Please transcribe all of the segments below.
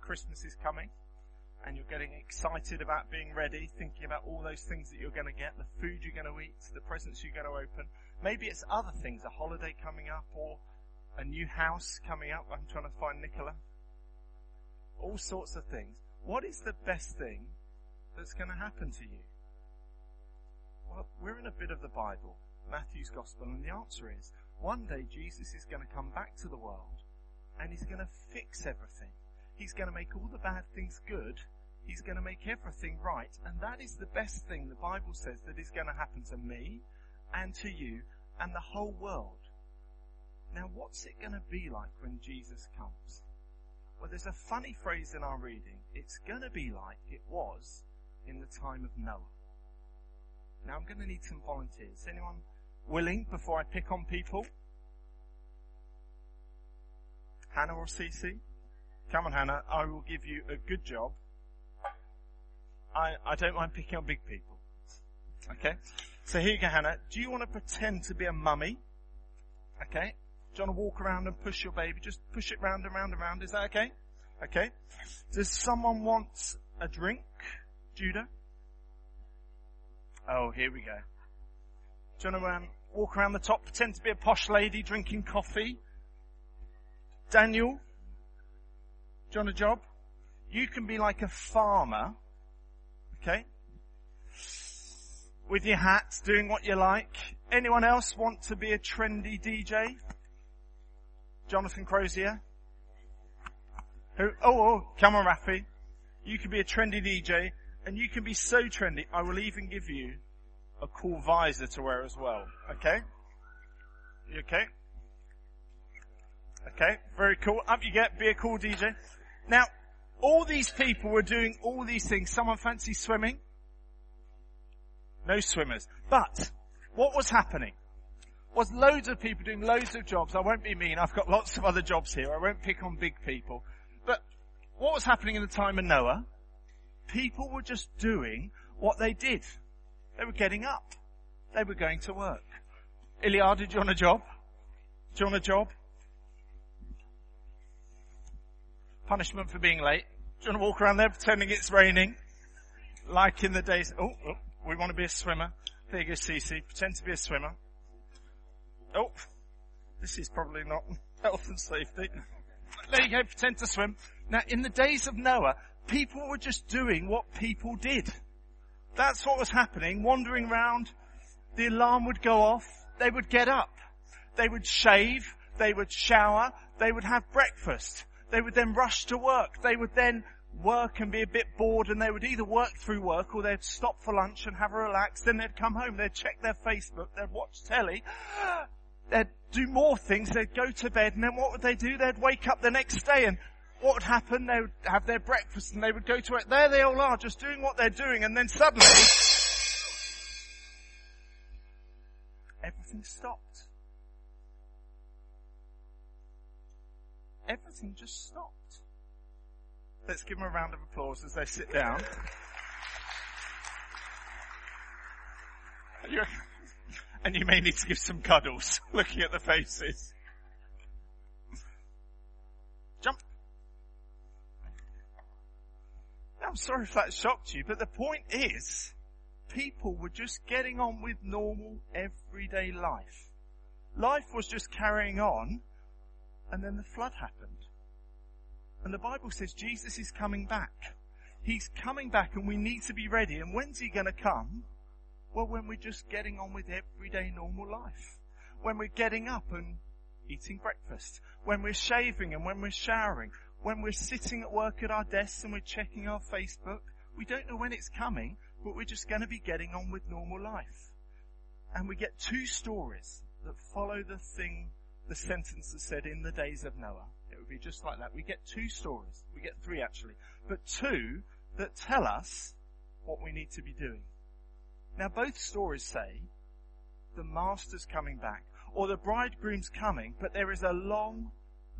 Christmas is coming and you're getting excited about being ready, thinking about all those things that you're going to get, the food you're going to eat, the presents you're going to open. Maybe it's other things, a holiday coming up or a new house coming up. I'm trying to find Nicola. All sorts of things. What is the best thing that's going to happen to you? Well, we're in a bit of the Bible, Matthew's Gospel, and the answer is, one day Jesus is going to come back to the world and he's going to fix everything. He's going to make all the bad things good. He's going to make everything right. And that is the best thing the Bible says that is going to happen to me and to you and the whole world. Now, what's it going to be like when Jesus comes? Well, there's a funny phrase in our reading. It's going to be like it was in the time of Noah. Now, I'm going to need some volunteers. Anyone willing before I pick on people? Hannah or Cece? Come on, Hannah. I will give you a good job. I don't mind picking on big people. Okay? So here you go, Hannah. Do you want to pretend to be a mummy? Okay? Do you want to walk around and push your baby? Just push it round and round and round. Is that okay? Okay. Does someone want a drink? Judah? Oh, here we go. Do you want to walk around the top, pretend to be a posh lady drinking coffee? Daniel? Do you want a job? You can be like a farmer, okay? With your hat, doing what you like. Anyone else want to be a trendy DJ? Jonathan Crozier? Who? Oh, come on, Rafi. You can be a trendy DJ, and you can be so trendy, I will even give you a cool visor to wear as well, okay? You okay? Okay, very cool. Up you get, be a cool DJ. Now, all these people were doing all these things. Someone fancy swimming? No swimmers. But, what was happening? Was loads of people doing loads of jobs. I won't be mean, I've got lots of other jobs here. I won't pick on big people. But, what was happening in the time of Noah? People were just doing what they did. They were getting up. They were going to work. Iliad, did you want a job? Do you want a job? Punishment for being late. Do you want to walk around there pretending it's raining? Like in the days... Oh, we want to be a swimmer. There you go, Cece. Pretend to be a swimmer. Oh, this is probably not health and safety. There you go, pretend to swim. Now, in the days of Noah, people were just doing what people did. That's what was happening, wandering around. The alarm would go off. They would get up. They would shave. They would shower. They would have breakfast. They would then rush to work. They would then work and be a bit bored, and they would either work through work or they'd stop for lunch and have a relax. Then they'd come home. They'd check their Facebook. They'd watch telly. They'd do more things. They'd go to bed. And then what would they do? They'd wake up the next day, and what would happen? They would have their breakfast and they would go to it. There they all are, just doing what they're doing, and then suddenly everything stopped. Everything just stopped. Let's give them a round of applause as they sit down. And you may need to give some cuddles, looking at the faces. Jump. Now, I'm sorry if that shocked you, but the point is, people were just getting on with normal, everyday life. Life was just carrying on, and then the flood happened. And the Bible says Jesus is coming back. He's coming back, and we need to be ready. And when's he going to come? Well, when we're just getting on with everyday normal life. When we're getting up and eating breakfast. When we're shaving and when we're showering. When we're sitting at work at our desks and we're checking our Facebook. We don't know when it's coming, but we're just going to be getting on with normal life. And we get two stories that follow the sentence that said, in the days of Noah. It would be just like that. We get two stories. We get three actually. But two that tell us what we need to be doing. Now both stories say the master's coming back or the bridegroom's coming, but there is a long,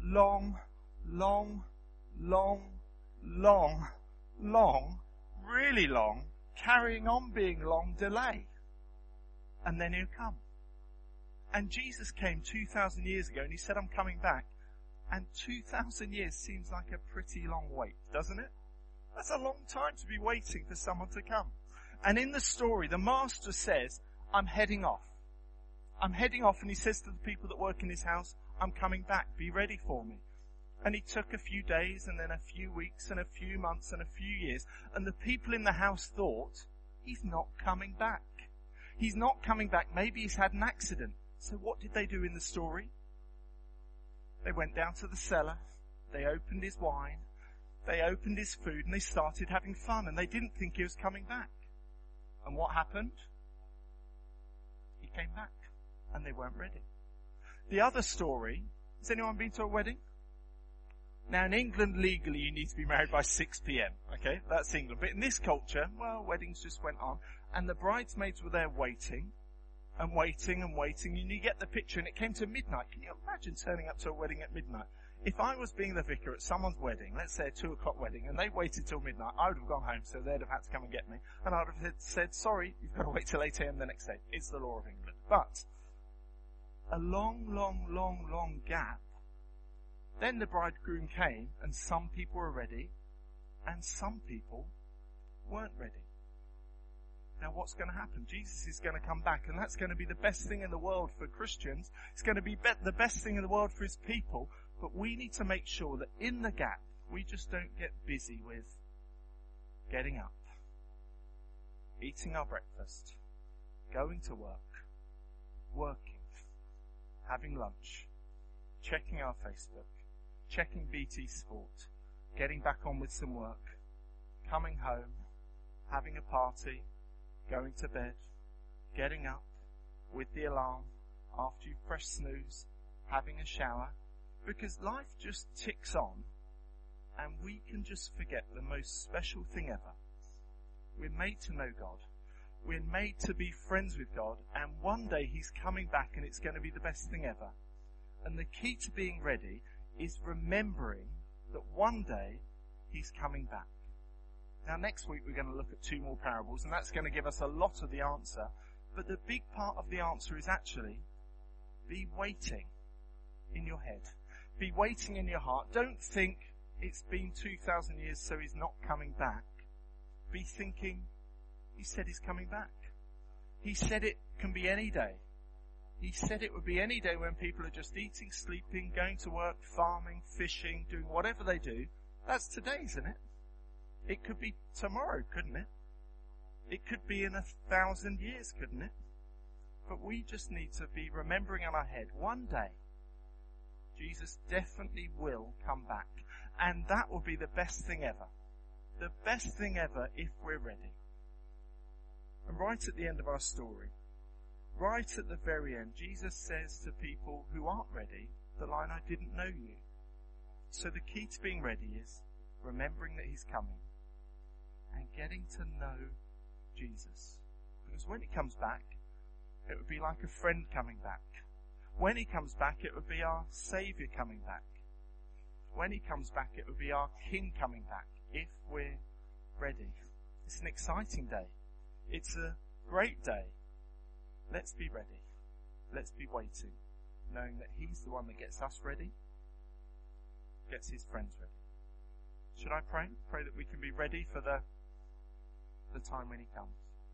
really long, carrying on being long delay. And then he'll come. And Jesus came 2,000 years ago and he said, I'm coming back. And 2,000 years seems like a pretty long wait, doesn't it? That's a long time to be waiting for someone to come. And in the story, the master says, I'm heading off. I'm heading off, and he says to the people that work in his house, I'm coming back, be ready for me. And he took a few days, and then a few weeks, and a few months, and a few years, and the people in the house thought, he's not coming back. He's not coming back. Maybe he's had an accident. So what did they do in the story? They went down to the cellar, they opened his wine, they opened his food, and they started having fun, and they didn't think he was coming back. And what happened? He came back, and they weren't ready. The other story, has anyone been to a wedding? Now in England, legally, you need to be married by 6 p.m, okay? That's England. But in this culture, well, weddings just went on, and the bridesmaids were there waiting, and waiting and waiting, and you get the picture, and it came to midnight. Can you imagine turning up to a wedding at midnight? If I was being the vicar at someone's wedding, let's say a 2 o'clock wedding, and they waited till midnight, I would have gone home, so they'd have had to come and get me, and I would have said, sorry, you've got to wait till 8 a.m. the next day. It's the law of England. But a long gap. Then the bridegroom came, and some people were ready, and some people weren't ready. Now what's going to happen? Jesus is going to come back, and that's going to be the best thing in the world for Christians. It's going to be the best thing in the world for his people, but we need to make sure that in the gap, we just don't get busy with getting up, eating our breakfast, going to work, working, having lunch, checking our Facebook, checking BT Sport, getting back on with some work, coming home, having a party, going to bed, getting up with the alarm after you've pressed snooze, having a shower, because life just ticks on and we can just forget the most special thing ever. We're made to know God. We're made to be friends with God, and one day he's coming back and it's going to be the best thing ever. And the key to being ready is remembering that one day he's coming back. Now next week we're going to look at 2 more parables, and that's going to give us a lot of the answer. But the big part of the answer is actually be waiting in your head. Be waiting in your heart. Don't think it's been 2,000 years so he's not coming back. Be thinking, he said he's coming back. He said it can be any day. He said it would be any day when people are just eating, sleeping, going to work, farming, fishing, doing whatever they do. That's today, isn't it? It could be tomorrow, couldn't it? It could be in 1,000 years, couldn't it? But we just need to be remembering in our head, one day, Jesus definitely will come back. And that will be the best thing ever. The best thing ever if we're ready. And right at the end of our story, right at the very end, Jesus says to people who aren't ready, the line, I didn't know you. So the key to being ready is remembering that he's coming and getting to know Jesus. Because when he comes back, it would be like a friend coming back. When he comes back, it would be our Saviour coming back. When he comes back, it would be our King coming back, if we're ready. It's an exciting day. It's a great day. Let's be ready. Let's be waiting, knowing that he's the one that gets us ready, gets his friends ready. Should I pray? Pray that we can be ready for the time when he comes.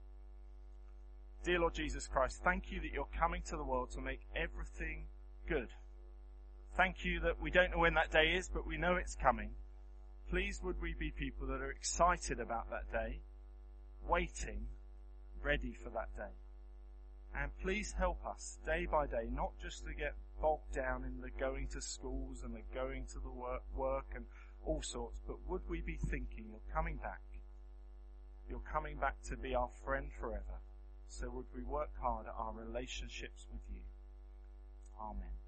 Dear Lord Jesus Christ, thank you that you're coming to the world to make everything good. Thank you that we don't know when that day is, but we know it's coming. Please would we be people that are excited about that day, waiting, ready for that day. And please help us day by day, not just to get bogged down in the going to schools and the going to the work and all sorts, but would we be thinking you're coming back. You're coming back to be our friend forever. So would we work hard at our relationships with you. Amen.